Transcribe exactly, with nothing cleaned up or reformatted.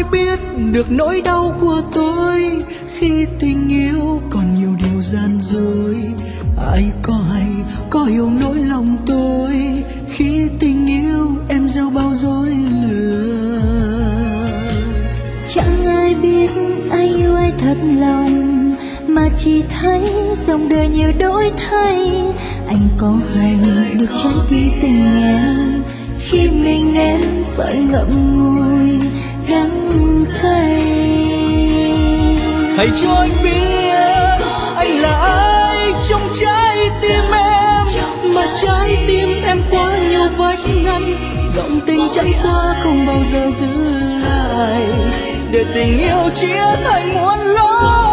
biết được nỗi đau của tôi khi tình yêu còn nhiều điều gian dối. Ai có hay có hiểu nỗi lòng tôi khi tình yêu em gieo bao dối lừa. Chẳng ai biết ai yêu ai thật lòng, mà chỉ thấy dòng đời nhiều đổi thay. Anh có hay được trái tim tình em khi mình em phải ngậm ngùi đắng cay. Hãy cho anh biết anh là ai trong trái tim em, mà trái tim em quá nhiều vách ngăn, dòng tình chảy qua không bao giờ giữ lại, để tình yêu chia thành muôn lối.